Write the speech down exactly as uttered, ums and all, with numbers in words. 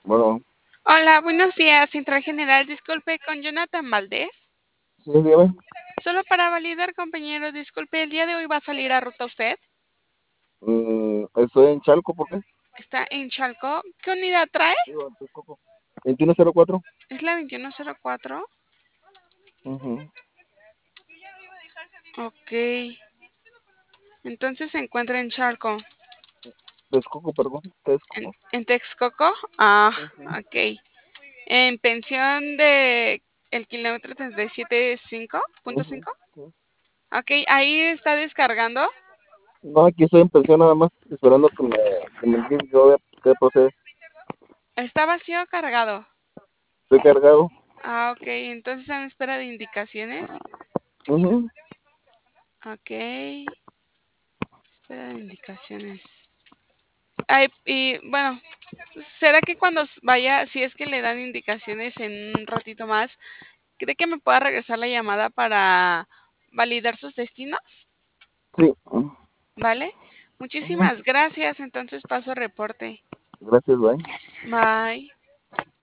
Bueno, Hola, buenos días, Central General. Disculpe, con Jonathan Valdés. sí, dígame. Solo para validar, compañero, disculpe, ¿el día de hoy va a salir a ruta usted? Mm, estoy en Chalco, ¿por qué? Está en Chalco. ¿Qué unidad trae? Digo, en Texcoco. veintiuno cero cuatro. ¿Es la veintiuno cero cuatro? Ujú. Ok. Entonces se encuentra en Chalco. Texcoco, perdón. ¿En, Texcoco. en Texcoco? Ah, Ujú, ok. En pensión de el kilómetro treinta y siete punto ujú, cinco. sí. Ok, ahí está descargando. No, aquí estoy en pensión nada más, esperando que me, que me indiquen que voy a- qué procede. ¿Está vacío o cargado? Estoy cargado. Ah, ok. Entonces está en espera de indicaciones. Ujú. Ok. Espera de indicaciones. Ay, y bueno, ¿será que cuando s- vaya, si es que le dan indicaciones en un ratito más, cree que me pueda regresar la llamada para validar sus destinos? Sí. ¿Vale? Ujú. Muchísimas gracias. Entonces paso reporte. Gracias, bye. Bye.